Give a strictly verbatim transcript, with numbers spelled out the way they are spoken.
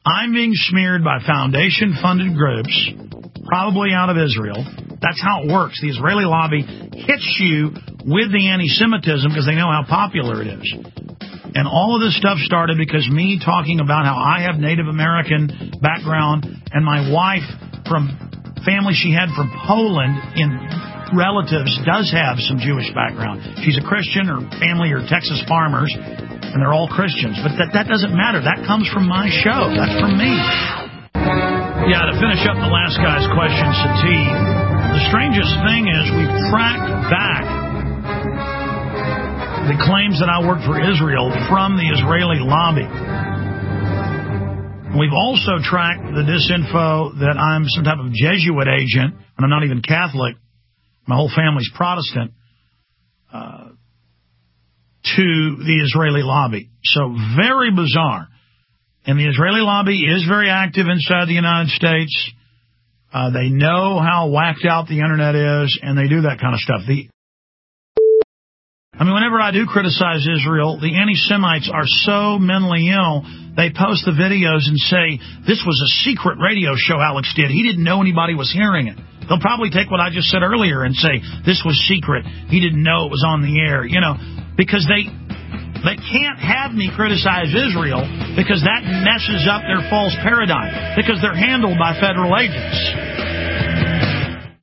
I'm being smeared by foundation-funded groups, probably out of Israel. That's how it works. The Israeli lobby hits you with the anti-Semitism because they know how popular it is. And all of this stuff started because me talking about how I have Native American background and my wife from family she had from Poland in relatives does have some Jewish background. She's a Christian. Her family are Texas farmers, and they're all Christians. But that, that doesn't matter. That comes from my show. That's from me. Yeah, to finish up the last guy's question, Satie, the strangest thing is we've tracked back the claims that I work for Israel from the Israeli lobby. We've also tracked the disinfo that I'm some type of Jesuit agent, and I'm not even Catholic. My whole family's Protestant, uh, to the Israeli lobby. So very bizarre. And the Israeli lobby is very active inside the United States. Uh, they know how whacked out the Internet is, and they do that kind of stuff. The I mean, whenever I do criticize Israel, the anti-Semites are so mentally ill, they post the videos and say, this was a secret radio show Alex did. He didn't know anybody was hearing it. They'll probably take what I just said earlier and say, this was secret. He didn't know it was on the air, you know, because they they can't have me criticize Israel because that messes up their false paradigm, because they're handled by federal agents.